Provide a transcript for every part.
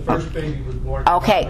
first baby was born. Okay,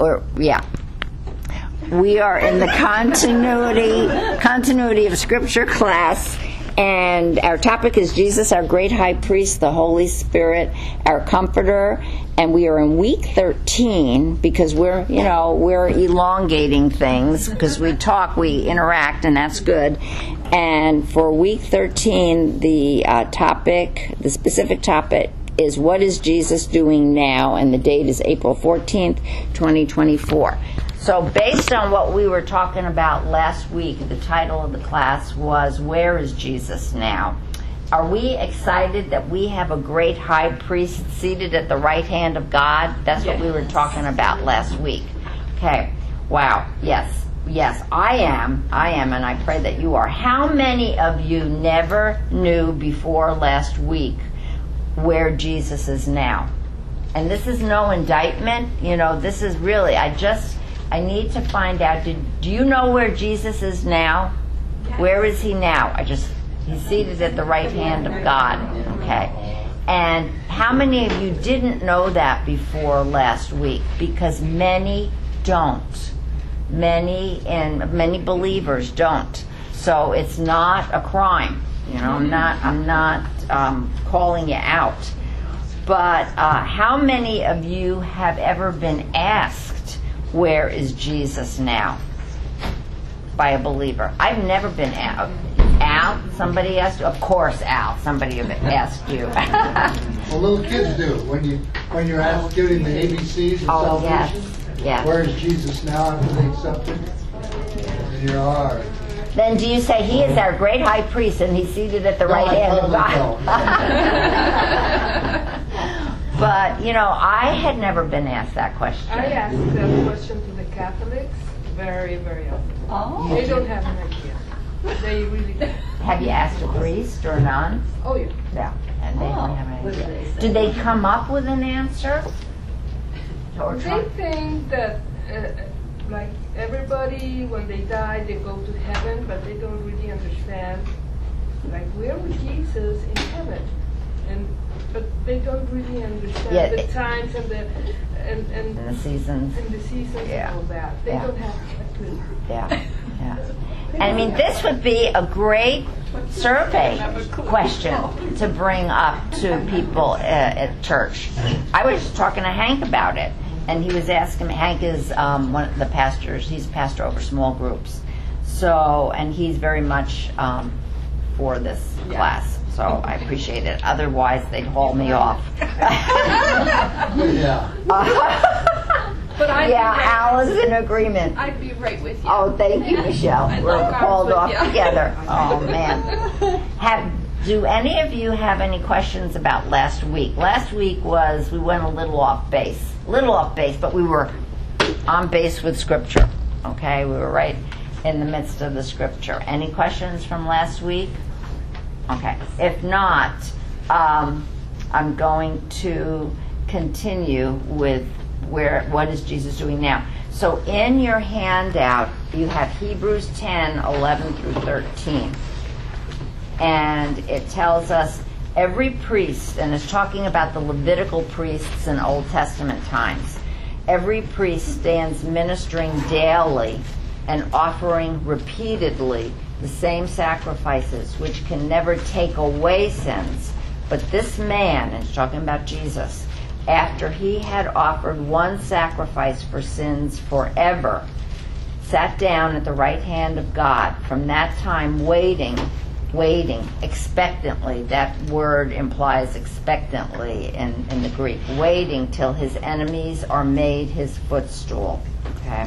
we are in the continuity of Scripture class, and our topic is Jesus, our great high priest, the Holy Spirit, our comforter, and we are in week 13 because we're elongating things because we talk, we interact, and that's good. And for week 13, the specific topic is what is Jesus doing now, and the date is April 14th, 2024. So based on what we were talking about last week, the title of the class was, Where is Jesus Now? Are we excited that we have a great high priest seated at the right hand of God? That's what we were talking about last week. Okay. Wow. Yes, I am, and I pray that you are. How many of you never knew before last week where Jesus is now? And this is no indictment. This is really, I need to find out, do you know where Jesus is now? Yes. Where is he now? He's seated at the right hand of God. Okay. And how many of you didn't know that before last week? Because many don't. Many believers don't. So it's not a crime. I'm not calling you out. But how many of you have ever been asked, where is Jesus now? By a believer. I've never been asked. Al, somebody asked you? Of course, Al, somebody asked you. Well, little kids do. When you're asked, giving the ABCs of salvation, yes. Where is Jesus now after they accepted? In your heart. Then do you say, he is our great high priest and he's seated at the right hand of God? But, I had never been asked that question. I asked that question to the Catholics very, very often. Oh. They don't have an idea. They really don't. Have you asked a priest or a nun? Oh, yeah. Yeah, and they don't have an idea. Did they come up with an answer? They think that, like everybody, when they die, they go to heaven, but they don't really understand, like, where was Jesus in heaven? But they don't really understand the times and the seasons. And the seasons and all that. They don't have a clue. Yeah. I mean, this would be a great survey question to bring up to people at church. I was talking to Hank about it, and he was asking me. Hank is one of the pastors. He's a pastor over small groups. So, and he's very much for this class. So I appreciate it. Otherwise, they'd haul me off. But Al is in agreement. I'd be right with you. Oh, thank you, Michelle. We're called off together. Oh, man. Do any of you have any questions about last week? Last week we went a little off base. But we were on base with Scripture. Okay? We were right in the midst of the Scripture. Any questions from last week? Okay. If not, I'm going to continue with what is Jesus doing now. So in your handout, you have Hebrews 10, 11 through 13. And it tells us every priest, and it's talking about the Levitical priests in Old Testament times, every priest stands ministering daily and offering repeatedly the same sacrifices, which can never take away sins. But this man, and it's talking about Jesus, after he had offered one sacrifice for sins forever, sat down at the right hand of God. From that time, waiting expectantly. That word implies expectantly in the Greek. Waiting till his enemies are made his footstool. Okay.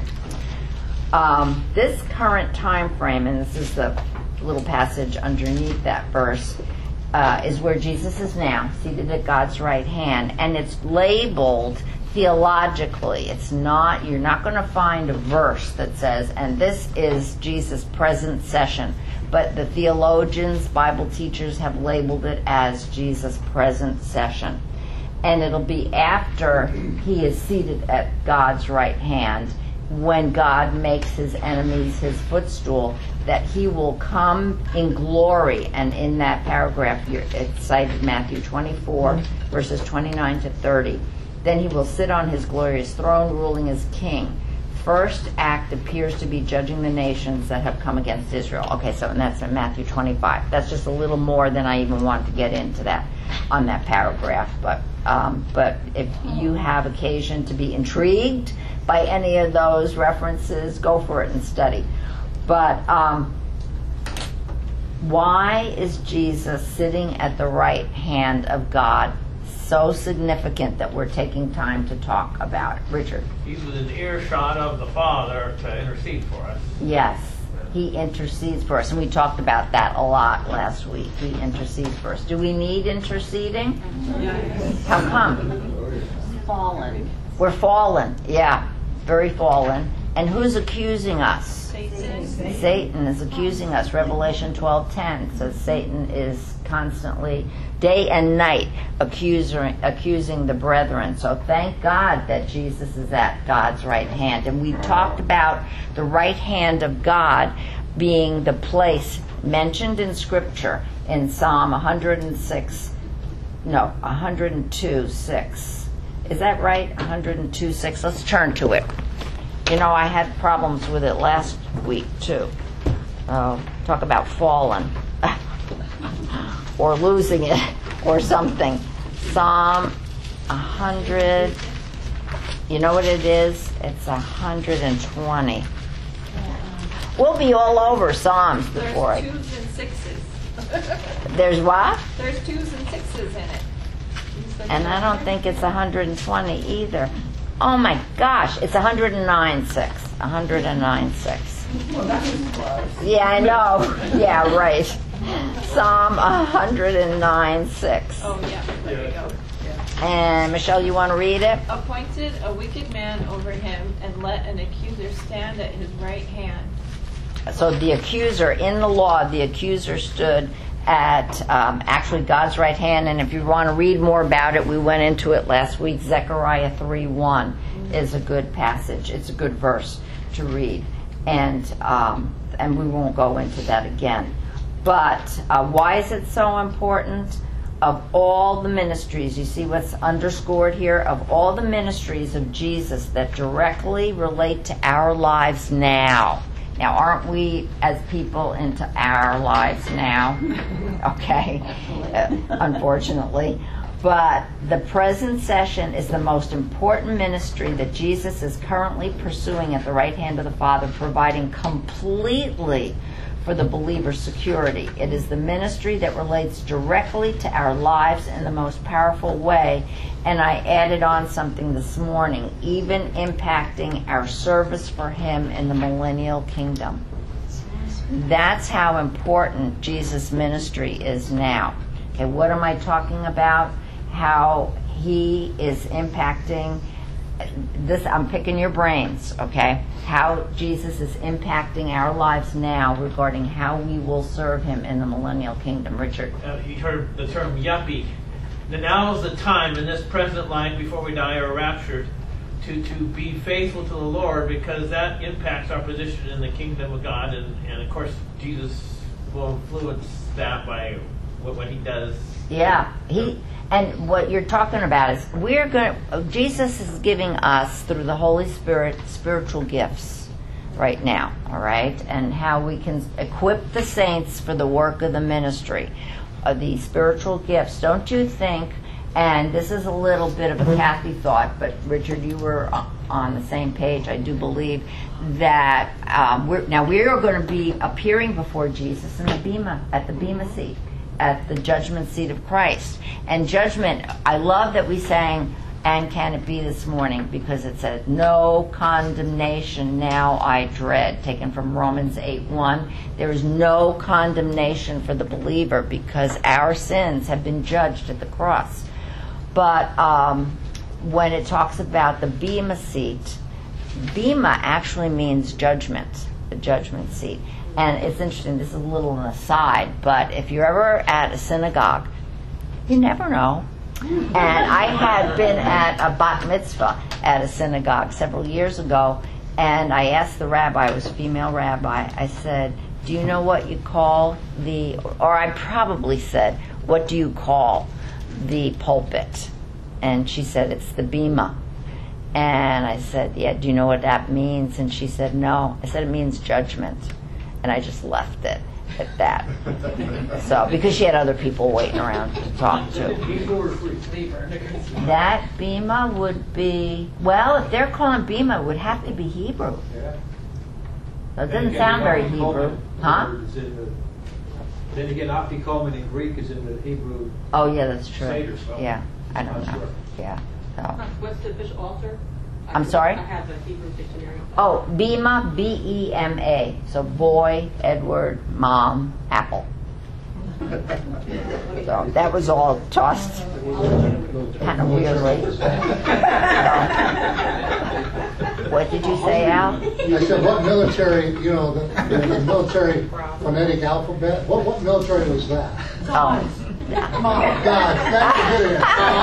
This current time frame, and this is the little passage underneath that verse, is where Jesus is now, seated at God's right hand, and it's labeled theologically. You're not going to find a verse that says, and this is Jesus' present session, but the theologians, Bible teachers have labeled it as Jesus' present session. And it'll be after he is seated at God's right hand, when God makes his enemies his footstool, that he will come in glory. And in that paragraph, it's cited Matthew 24, verses 29 to 30. Then he will sit on his glorious throne, ruling as king. First act appears to be judging the nations that have come against Israel. Okay, so and that's in Matthew 25. That's just a little more than I even wanted to get into that on that paragraph. But if you have occasion to be intrigued by any of those references, go for it and study. But why is Jesus sitting at the right hand of God so significant that we're taking time to talk about it? Richard? He's within earshot of the Father to intercede for us. Yes, he intercedes for us, and we talked about that a lot last week. He intercedes for us. Do we need interceding? Yes. How come? Fallen. We're fallen, yeah, very fallen. And who's accusing us? Satan is accusing us. Revelation 12:10 says Satan is constantly, day and night, accusing the brethren. So thank God that Jesus is at God's right hand. And we talked about the right hand of God being the place mentioned in Scripture in Psalm 102:6. Is that right? 102:6. Let's turn to it. You know, I had problems with it last week, too. Talk about fallen. Or losing it, or something. Psalm 100. You know what it is? It's 120. We'll be all over Psalms before There's 2s and 6s. There's what? There's 2s and 6s in it. And I don't think it's 120 either. Oh my gosh, it's 109.6. 109.6. Well, that was close. Yeah, I know. Yeah, right. Psalm 109.6. Oh, yeah. There you go. And Michelle, you want to read it? Appointed a wicked man over him, and let an accuser stand at his right hand. So the accuser, in the law, the accuser stood at actually God's right hand. And if you want to read more about it, we went into it last week. Zechariah 3:1 is a good passage. It's a good verse to read. And we won't go into that again. But why is it so important? Of all the ministries, you see what's underscored here? Of all the ministries of Jesus that directly relate to our lives now. Now, aren't we as people into our lives now? Okay, unfortunately. But the present session is the most important ministry that Jesus is currently pursuing at the right hand of the Father, providing completely for the believer's security. It is the ministry that relates directly to our lives in the most powerful way. And I added on something this morning, even impacting our service for Him in the millennial kingdom. That's how important Jesus' ministry is now. Okay, what am I talking about? How He is impacting this. I'm picking your brains, okay? How Jesus is impacting our lives now regarding how we will serve Him in the millennial kingdom. Richard? You heard the term yuppie. Now is the time in this present life before we die or are raptured to be faithful to the Lord, because that impacts our position in the kingdom of God, and of course Jesus will influence that by what He does. Yeah, and what you're talking about is Jesus is giving us through the Holy Spirit spiritual gifts right now, all right, and how we can equip the saints for the work of the ministry. These spiritual gifts, don't you think? And this is a little bit of a Kathy thought, but Richard, you were on the same page, I do believe, that we are going to be appearing before Jesus in the at the Bema seat, at the judgment seat of Christ. And judgment, I love that we sang, "And can it be this morning?" because it says, "No condemnation now I dread," taken from Romans 8:1. There is no condemnation for the believer because our sins have been judged at the cross. But when it talks about the Bema seat, Bema actually means judgment, the judgment seat. And it's interesting, this is a little an aside, but if you're ever at a synagogue, you never know. And I had been at a bat mitzvah at a synagogue several years ago, and I asked the rabbi, it was a female rabbi, I said, "Do you know what you call or I probably said, what do you call the pulpit?" And she said, it's the Bema. And I said, yeah, do you know what that means? And she said, no. I said, it means judgment. And I just left it at that. So, because she had other people waiting around to talk to. That Bema would be, well, if they're calling Bema, it would have to be Hebrew. That doesn't sound very Hebrew. Huh? Then again, afikomen in Greek is in the Hebrew. Oh, yeah, that's true. Seder, so Yeah, I don't I'm not know. sure. Yeah. So. What's the official author? I'm sorry? I have the Hebrew dictionary. Oh, Bema, B-E-M-A. So boy, Edward, mom, apple. So that was all tossed kind of weirdly. What did you say, Al? I said, what military, the military phonetic alphabet, what military was that? Oh, God, that's a good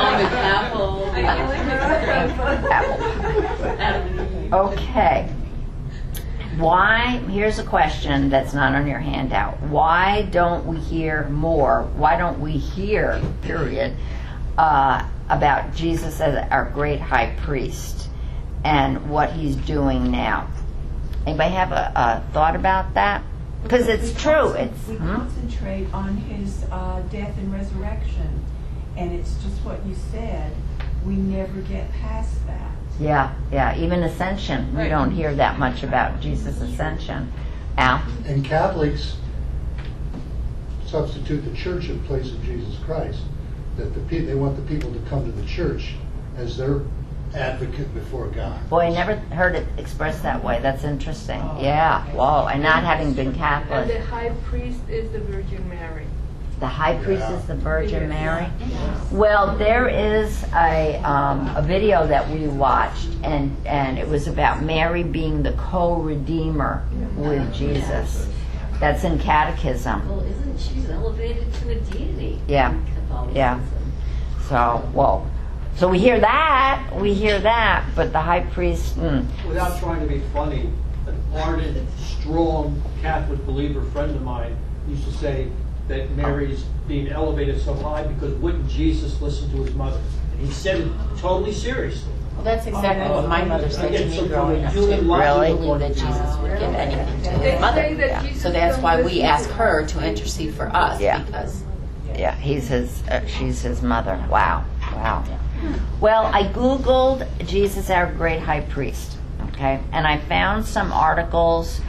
answer. Okay. Why, here's a question that's not on your handout. Why don't we hear more? Why don't we hear, period, about Jesus as our great high priest and what he's doing now? Anybody have a thought about that? Because it's true. We concentrate on his death and resurrection, and it's just what you said. We never get past that. Yeah. Even ascension. We don't hear that much about Jesus' ascension. Al? And Catholics substitute the church in place of Jesus Christ. That they want the people to come to the church as their advocate before God. Boy, I never heard it expressed that way. That's interesting. Yeah. Whoa. And not having been And Catholic. the high priest is the Virgin Mary. The high priest is the Virgin Yes. Mary. Well, there is a video that we watched, and it was about Mary being the co-redeemer with Jesus. That's in Catechism. Well, isn't she elevated to a deity? Yeah. in Catholicism? Yeah. So we hear that, but the high priest. Without trying to be funny, an ardent, strong Catholic believer friend of mine used to say that Mary's being elevated so high because wouldn't Jesus listen to his mother? And he said it totally seriously. Well, that's exactly what my mother said to Again, me so growing up. from a human too. logical Really? Believe that Jesus would give anything to They his mother. say that Jesus So that's why don't we listen ask to her to intercede for us Yeah. because Yeah, she's his mother. Wow. Well, I Googled Jesus, our great high priest, okay? And I found some articles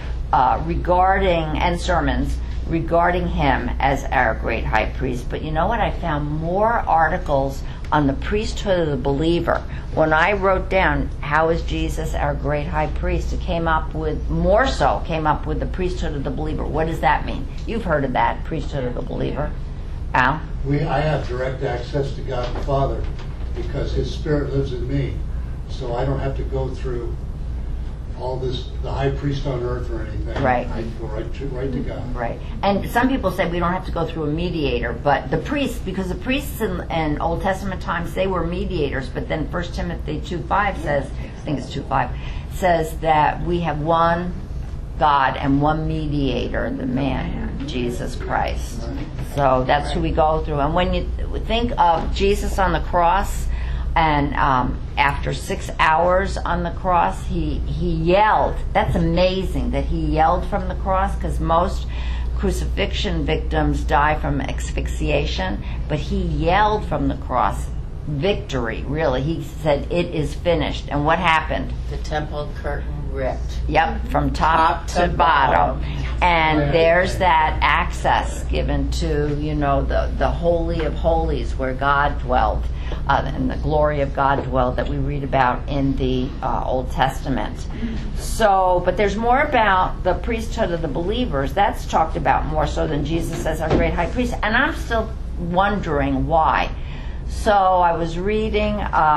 and sermons regarding him as our great high priest. But you know what? I found more articles on the priesthood of the believer. When I wrote down, how is Jesus our great high priest, it came up with the priesthood of the believer. What does that mean? You've heard of that, priesthood of the believer. Al? I have direct access to God the Father because his Spirit lives in me. So I don't have to go through all this, the high priest on earth or anything. Right. I go right to God. Right. And some people say we don't have to go through a mediator, but the priests, because the priests in Old Testament times, they were mediators, but then 1 Timothy 2:5 says, I think it's 2:5, says that we have one God and one mediator, the man, Jesus Christ. So that's who we go through. And when you think of Jesus on the cross, and after 6 hours on the cross, he yelled. That's amazing that he yelled from the cross, because most crucifixion victims die from asphyxiation, but he yelled from the cross. Victory, really. He said, "It is finished." And what happened? the temple curtain ripped. Yep, from top to bottom. And there's that access given to, the Holy of Holies where God dwelled, and the glory of God dwelled that we read about in the Old Testament. So, but there's more about the priesthood of the believers. That's talked about more so than Jesus as our great high priest. And I'm still wondering why. So I was reading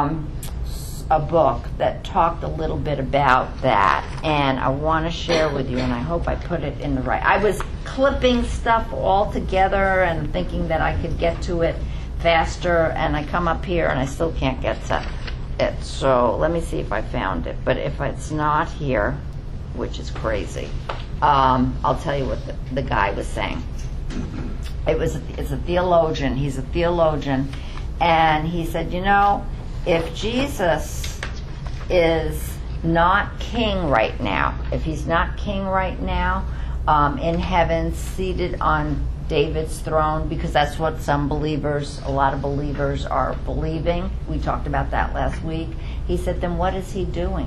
a book that talked a little bit about that, and I want to share with you, and I hope I put it in the right. I was clipping stuff all together and thinking that I could get to it faster, and I come up here and I still can't get to it. So let me see if I found it. But if it's not here, which is crazy, I'll tell you what the guy was saying. It's a theologian. He's a theologian. And he said, if Jesus is not king right now, if he's not king right now in heaven, seated on David's throne, because that's what some believers, a lot of believers are believing. We talked about that last week. He said, then what is he doing?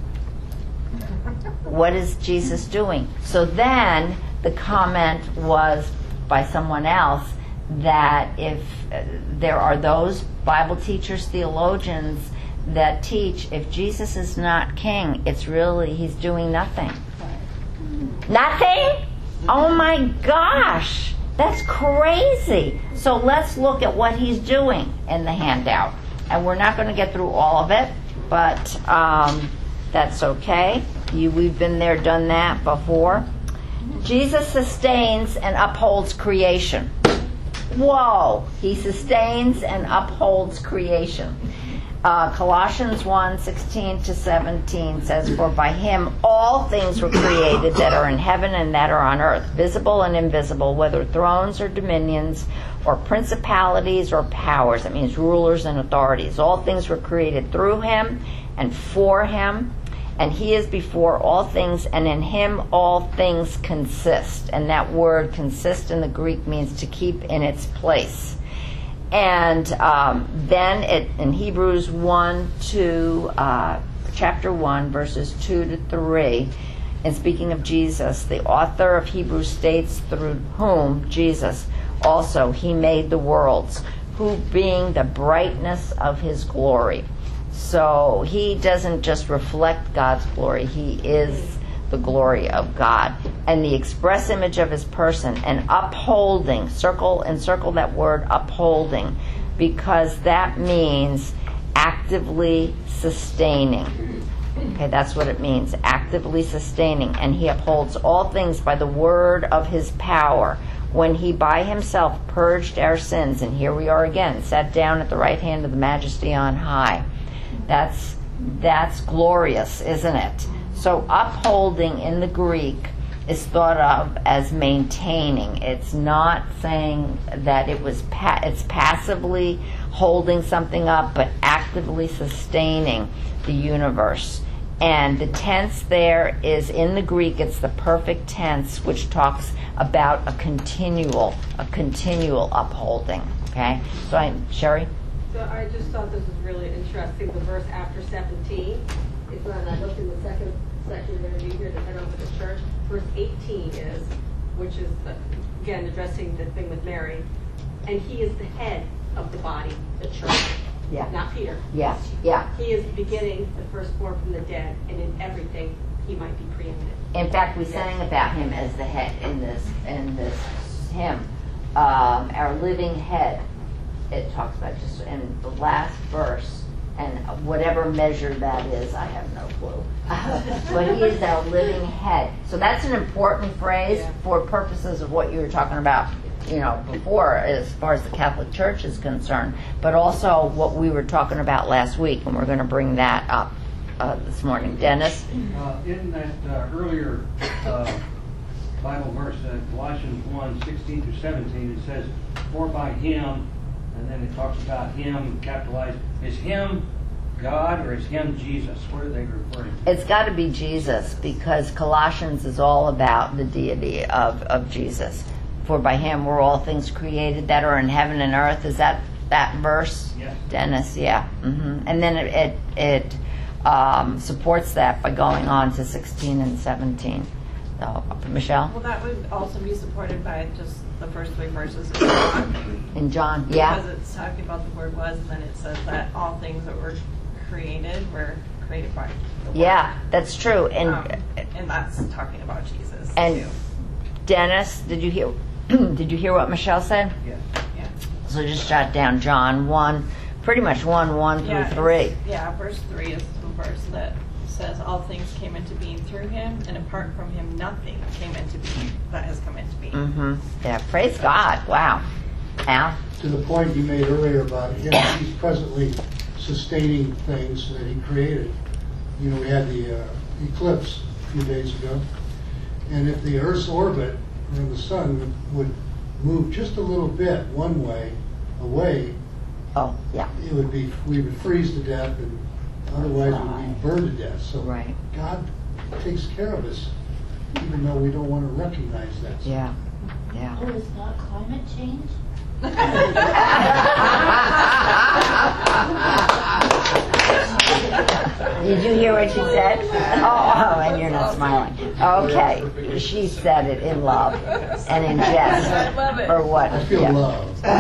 What is Jesus doing? So then the comment was by someone else that if there are those Bible teachers, theologians that teach if Jesus is not king, it's really he's doing nothing. Nothing? Oh my gosh, that's crazy. So let's look at what he's doing in the handout. And we're not going to get through all of it, but that's okay. We've been there, done that before. Jesus sustains and upholds creation. Whoa! He sustains and upholds creation. Colossians 1:16-17 says, "For by him all things were created that are in heaven and that are on earth, visible and invisible, whether thrones or dominions or principalities or powers." That means rulers and authorities. All things were created through him and for him. And he is before all things, and in him all things consist. And that word consist in the Greek means to keep in its place. And then in Hebrews 1, chapter 1, verses 2-3, and speaking of Jesus, the author of Hebrews states, through whom, Jesus, also he made the worlds, who being the brightness of his glory. So he doesn't just reflect God's glory, he is the glory of God and the express image of his person, and upholding, circle that word upholding, because that means actively sustaining. Okay, that's what it means, actively sustaining. And he upholds all things by the word of his power, when he by himself purged our sins. And here we are again, sat down at the right hand of the Majesty on high. That's glorious, isn't it? So upholding in the Greek is thought of as maintaining. It's not saying that it's passively holding something up, but actively sustaining the universe. And the tense there is, in the Greek, it's the perfect tense, which talks about a continual upholding. Okay? So Sherry? So I just thought this was really interesting, the verse after 17. It's when I looked in the second section we're going to read here, the head over the church. Verse 18 is, which is, again, addressing the thing with Mary. And he is the head of the body, the church. Yeah. Not Peter. Yeah, yeah. He is the beginning, the firstborn from the dead, and in everything he might be preeminent. In fact, we sang about him as the head in this hymn. Our living head. It talks about just in the last verse, and whatever measure that is, I have no clue. But he is our living head. So that's an important phrase for purposes of what you were talking about, before, as far as the Catholic Church is concerned, but also what we were talking about last week, and we're going to bring that up this morning. Dennis? In that earlier Bible verse, Colossians 1:16-17, it says, "For by him," and then it talks about him, capitalized. Is him God or is him Jesus? What are they referring to? It's got to be Jesus, because Colossians is all about the deity of Jesus. For by him were all things created that are in heaven and earth. Is that verse? Yes. Dennis, yeah. Mm-hmm. And then it supports that by going on to 16 and 17. So, Michelle? Well, that would also be supported by just the first 3 verses of John. In John, yeah. Because it's talking about the word was, and then it says that all things that were created by the word. Yeah, that's true. And that's talking about Jesus, and too. Dennis, did you hear what Michelle said? Yes. Yeah. So just jot down John 1, pretty much 1 through 3. Yeah, verse 3 is the verse that says all things came into being through him, and apart from him nothing came into being that has come into being. Mm-hmm. Yeah, praise God. Wow. Al? To the point you made earlier about him, he's presently sustaining things that he created. We had the eclipse a few days ago, and if the Earth's orbit around the sun would move just a little bit one way away, Oh, yeah. We would freeze to death, and otherwise we'd be burned to death. So Right. God takes care of us, even though we don't want to recognize that. Yeah. Yeah. Oh, it's not climate change? Did you hear what she said? Oh, and you're not smiling. Okay. She said it in love and in jest. Or what? I feel loved. No,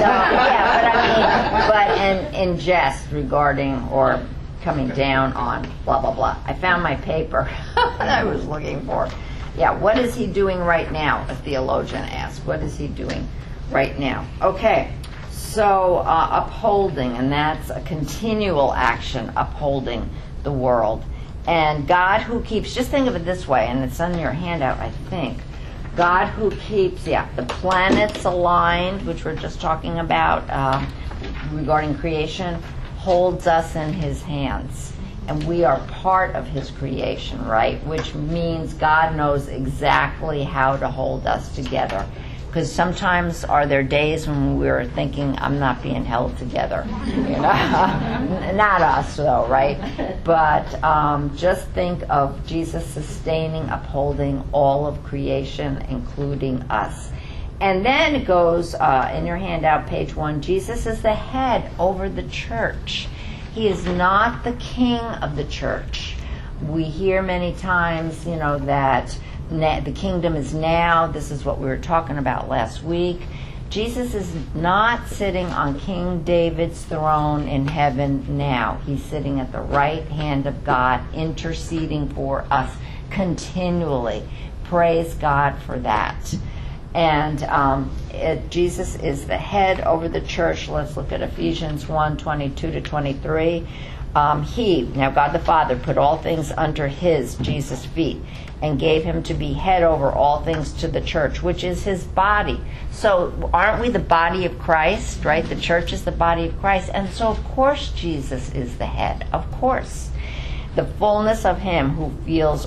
yeah, but in jest regarding or coming down on blah, blah, blah. I found my paper that I was looking for. Yeah, what is he doing right now? A theologian asked. What is he doing right now? Okay, so upholding, and that's a continual action, upholding the world. And God who keeps, just think of it this way, and it's on your handout, I think. God who keeps, the planets aligned, which we're just talking about regarding creation, holds us in his hands. And we are part of his creation, right? Which means God knows exactly how to hold us together. Because sometimes are there days when we're thinking, I'm not being held together. You know? Not us, though, right? But just think of Jesus sustaining, upholding all of creation, including us. And then it goes, in your handout, page 1, Jesus is the head over the church. He is not the king of the church. We hear many times, that the kingdom is now. This is what we were talking about last week. Jesus is not sitting on King David's throne in heaven now. He's sitting at the right hand of God, interceding for us continually. Praise God for that. And Jesus is the head over the church. Let's look at Ephesians 1:22-23. Now God the Father, put all things under his, Jesus' feet, and gave him to be head over all things to the church, which is his body. So aren't we the body of Christ, right? The church is the body of Christ. And so, of course, Jesus is the head. Of course. The fullness of him who fills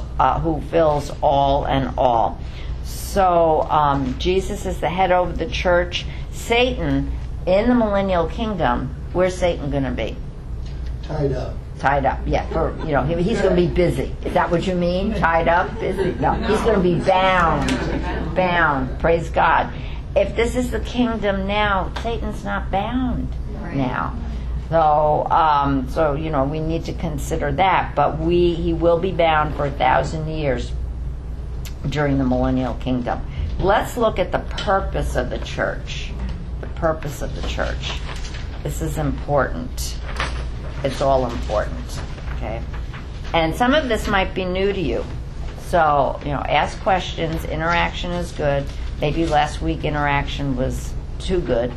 all and all. So Jesus is the head over the church. Satan, in the millennial kingdom, where's Satan going to be? Tied up. Tied up, yeah. He's going to be busy. Is that what you mean? Tied up, busy? No, he's going to be bound. Bound. Praise God. If this is the kingdom now, Satan's not bound now. So, we need to consider that. But he will be bound for 1,000 years during the millennial kingdom. Let's look at the purpose of the church. The purpose of the church. This is important. It's all important. Okay? And some of this might be new to you. So, ask questions. Interaction is good. Maybe last week interaction was too good.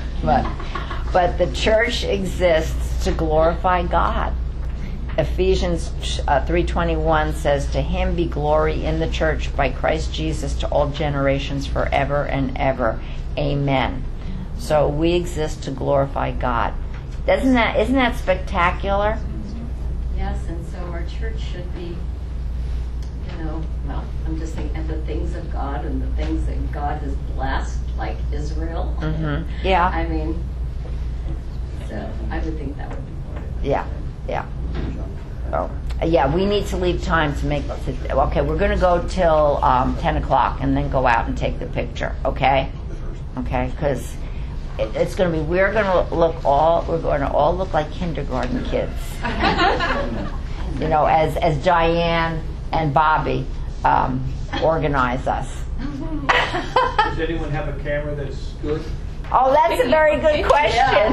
But the church exists to glorify God. Ephesians 3:21 says, "To him be glory in the church by Christ Jesus to all generations forever and ever. Amen." So we exist to glorify God. Isn't that spectacular? Yes, and so our church should be, I'm just thinking of the things of God and the things that God has blessed, like Israel. Mm-hmm. Yeah. I mean, so I would think that would be more. Yeah. Oh, yeah, we need to leave time to make. Okay, we're going to go till 10 o'clock and then go out and take the picture. Okay, because it's going to be. We're going to all look like kindergarten kids. As Diane and Bobby organize us. Does anyone have a camera that's good? Oh, that's a very good question.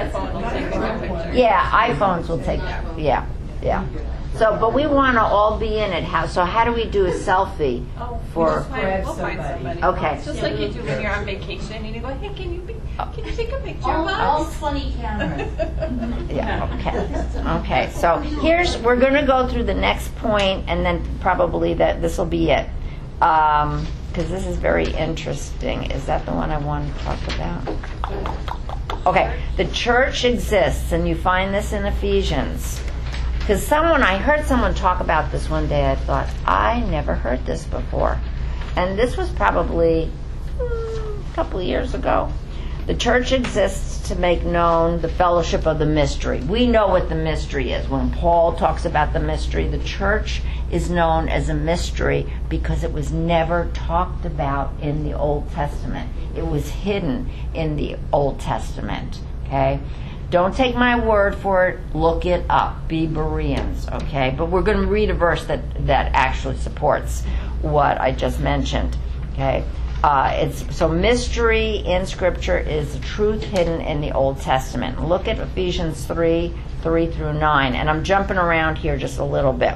Yeah, iPhones will take. Yeah. So, but we want to all be in it. So how do we do a selfie for? We'll find somebody. Okay. It's just like you do when you're on vacation and you go, hey, can you take a picture of All us? 20 cameras. Yeah. Okay. So we're going to go through the next point, and then probably this will be it. Because this is very interesting. Is that the one I want to talk about? Okay. The church exists, and you find this in Ephesians. Because I heard someone talk about this one day. I thought, I never heard this before. And this was probably a couple of years ago. The church exists to make known the fellowship of the mystery. We know what the mystery is. When Paul talks about the mystery, the church is known as a mystery because it was never talked about in the Old Testament. It was hidden in the Old Testament. Okay? Don't take my word for it. Look it up. Be Bereans. Okay? But we're going to read a verse that actually supports what I just mentioned. Okay? So mystery in Scripture is the truth hidden in the Old Testament. Look at Ephesians 3:3-9, and I'm jumping around here just a little bit.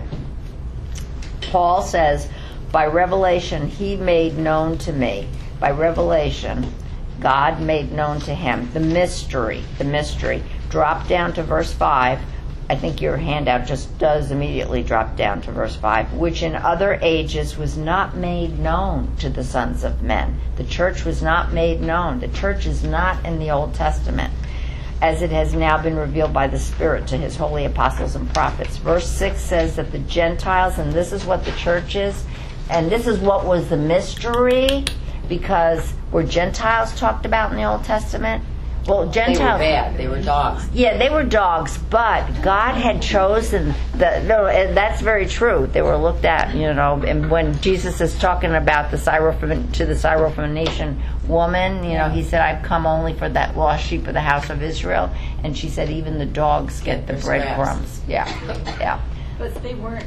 Paul says, by revelation he made known to me. By revelation, God made known to him the mystery. Drop down to verse 5. I think your handout just does immediately drop down to verse 5, which in other ages was not made known to the sons of men. The church was not made known. The church is not in the Old Testament, as it has now been revealed by the Spirit to his holy apostles and prophets. Verse 6 says that the Gentiles, and this is what the church is, and this is what was the mystery, because were Gentiles talked about in the Old Testament? Well, Gentiles. They were bad. They were dogs. Yeah, they were dogs, but God had chosen and that's very true. They were looked at, and when Jesus is talking about the Syrophoenician woman, he said, I've come only for that lost sheep of the house of Israel. And she said, even the dogs get the breadcrumbs. Yeah. But they weren't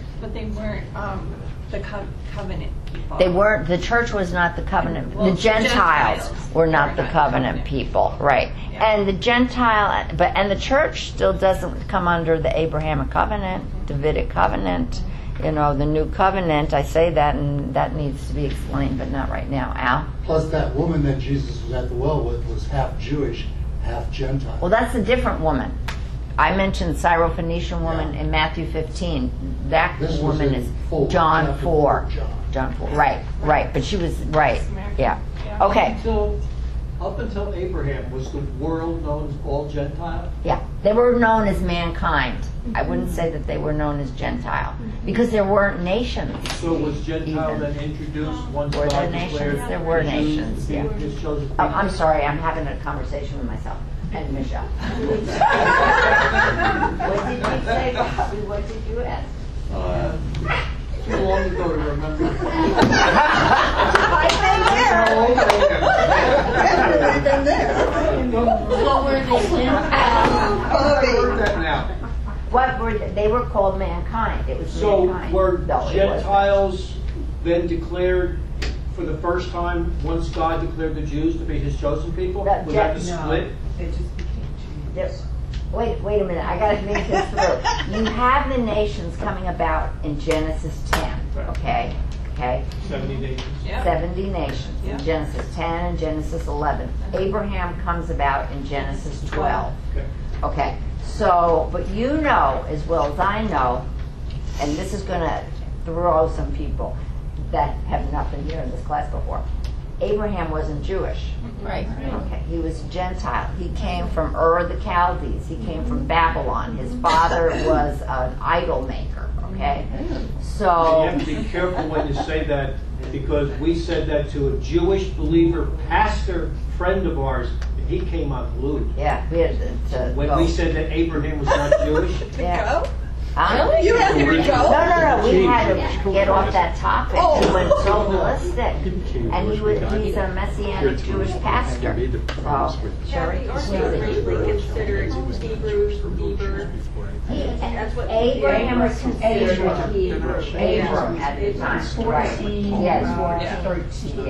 the covenant people. They weren't. The church was not the covenant. Well, the Gentiles were not the covenant people, right? Yeah. And the and the church still doesn't come under the Abrahamic covenant, Davidic covenant, the new covenant. I say that, and that needs to be explained, but not right now. Al? Plus, that woman that Jesus was at the well with was half Jewish, half Gentile. Well, that's a different woman. I mentioned Syrophoenician woman in Matthew 15. That woman is John 4. John 4. Right. But she was right. Yeah. Okay. Up until Abraham, was the world known as all Gentile? Yeah. They were known as mankind. I wouldn't say that they were known as Gentile because there weren't nations. So was Gentile then introduced once God declared? Nations? There were nations. Yeah. I'm sorry. I'm having a conversation with myself. And Michelle. What did you say, Bobby? What did you ask? Too long ago to remember. What were they? They were called mankind. It was mankind. So were Gentiles then declared for the first time once God declared the Jews to be his chosen people? Was that the split? They just became Jews. Yes. Wait a minute. I got to think this through. You have the nations coming about in Genesis 10. Okay. 70 nations. Yeah. 70 nations in Genesis 10 and Genesis 11. Abraham comes about in Genesis 12. Okay. So, but you know as well as I know, and this is going to throw some people that have not been here in this class before. Abraham wasn't Jewish. Right. Okay, he was Gentile. He came from Ur the Chaldees. He came from Babylon. His father was an idol maker. Okay, so you have to be careful when you say that, because we said that to a Jewish believer pastor friend of ours, and he came unglued. Yeah, we had to when we said that Abraham was not Jewish. Yeah. Really? You had to go? No. We had to get off that topic. He went so ballistic, and he's a Messianic Jewish pastor. So, Sherry, aren't they usually considered Hebrews? That's what Abraham was considered Abram at the time. 14, Yes, 13.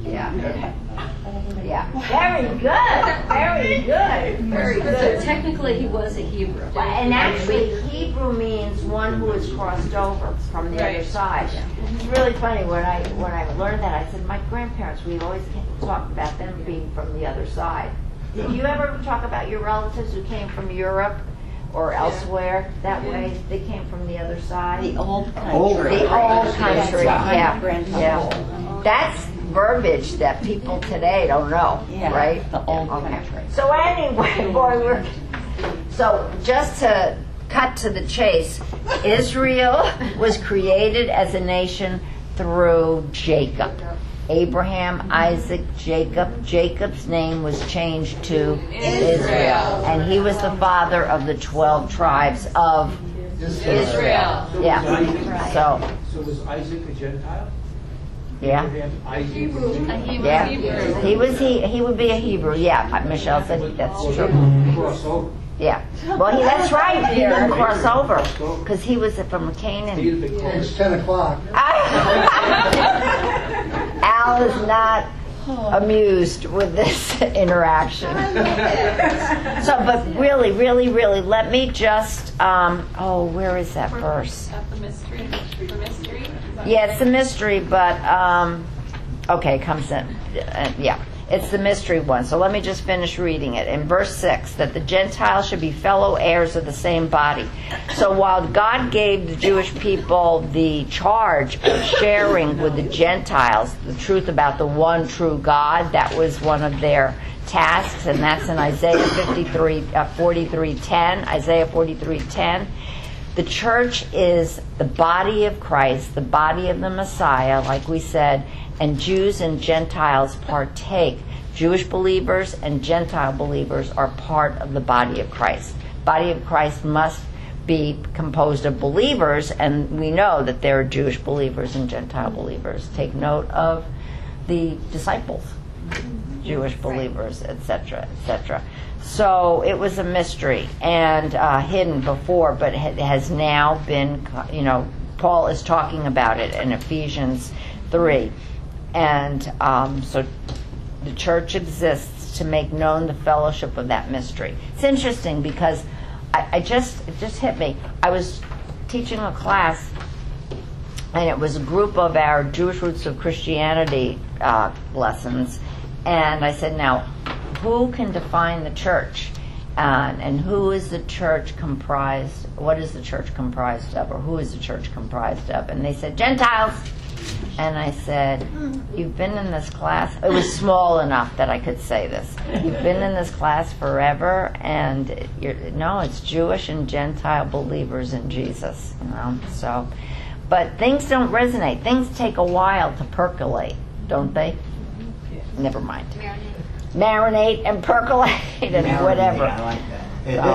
Yeah. Very good. So technically he was a Hebrew. And actually, Hebrew means one who has crossed over from the other side. It's really funny when I learned that. I said my grandparents, we always talked about them being from the other side. Did you ever talk about your relatives who came from Europe or elsewhere that way? They came from the other side. The old country. The old country. Yeah. That's verbiage that people today don't know, right? The old country. So anyway, so just to cut to the chase, Israel was created as a nation through Jacob. Abraham, Isaac, Jacob. Jacob's name was changed to Israel. And he was the father of the 12 tribes of Israel. Yeah. So was Isaac a Gentile? yeah. Yeah. He would be a Hebrew. Yeah. Michelle said that's true. Crossover. Yeah. Well, that's right. He didn't cross over because he was from Canaan. It's 10 o'clock. Al is not amused with this interaction. So, but really, let me just, where is that verse? The mystery. The mystery. Yeah, it's a mystery, but, okay, comes in. Yeah, it's the mystery one. So let me just finish reading it. In verse 6, that the Gentiles should be fellow heirs of the same body. So while God gave the Jewish people the charge of sharing with the Gentiles the truth about the one true God, that was one of their tasks, and that's in Isaiah 43:10. Isaiah 43:10. The church is the body of Christ, the body of the Messiah, like we said, and Jews and Gentiles partake. Jewish believers and Gentile believers are part of the body of Christ. Body of Christ must be composed of believers, and we know that there are Jewish believers and Gentile believers. Take note of the disciples, Jewish believers, etc., etc. So it was a mystery and hidden before, but it has now been, Paul is talking about it in Ephesians 3. And so the church exists to make known the fellowship of that mystery. It's interesting because it just hit me. I was teaching a class, and it was a group of our Jewish Roots of Christianity lessons. And I said, now, who can define the church? And who is the church comprised? What is the church comprised of? Or who is the church comprised of? And they said, Gentiles. And I said, you've been in this class. It was small enough that I could say this. You've been in this class forever, and it's Jewish and Gentile believers in Jesus. So, but things don't resonate. Things take a while to percolate, don't they? Never mind. Marinate and percolate and whatever. I like that.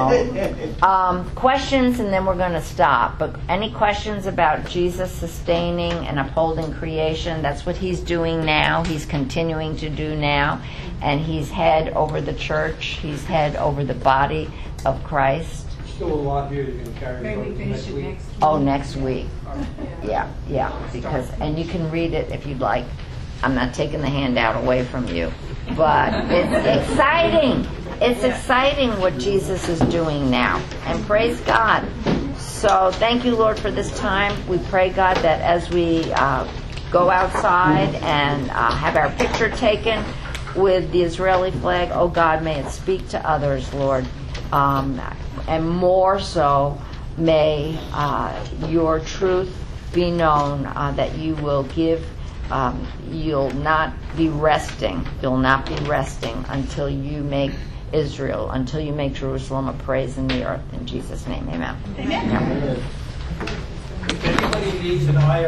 Questions, and then we're going to stop. But any questions about Jesus sustaining and upholding creation? That's what he's doing now. He's continuing to do now. And he's head over the church. He's head over the body of Christ. Still a lot here you're going to carry Maybe over finish next it week. next week. Oh, next week. Yeah. And you can read it if you'd like. I'm not taking the handout away from you. But it's exciting. It's exciting what Jesus is doing now. And praise God. So thank you, Lord, for this time. We pray, God, that as we go outside and have our picture taken with the Israeli flag, oh God, may it speak to others, Lord. And more so, may your truth be known, that you will give. You'll not be resting. You'll not be resting until you make Israel, until you make Jerusalem a praise in the earth. In Jesus' name, amen. If anybody needs an IR